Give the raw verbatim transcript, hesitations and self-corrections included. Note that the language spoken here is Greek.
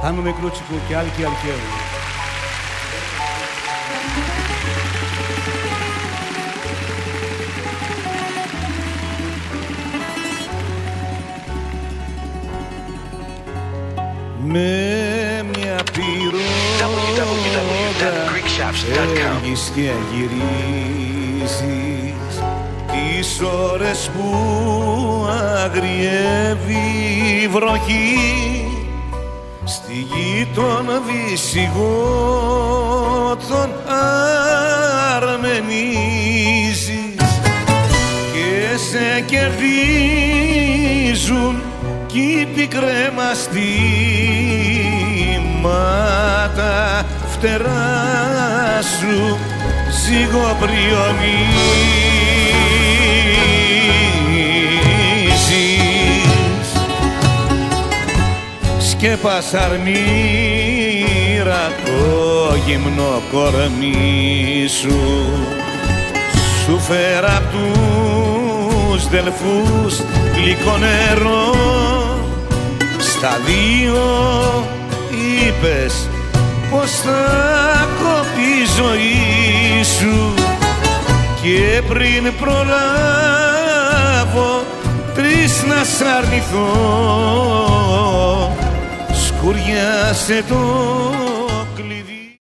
Άνω Μικρούτσικου και Άλκη Αλκαίου. Με μια πυρόδα έρχεις και γυρίζεις τις ώρες που αγριεύει η βροχή στη γη των Βυσσιγώτων αρμενίζεις και σε κερδίζουν κι οι πικρέμαστήματα φτερά σου ζυγοπριονίζεις. Σκέπας αρμύρα το γυμνό κορμί σου, σου φέρα απ' τους Δελφούς γλυκό νερό. Στα δύο είπες πως θα κοπεί η ζωή σου και πριν προλάβω τρεις να σ' αρνηθώ σκουριάσε το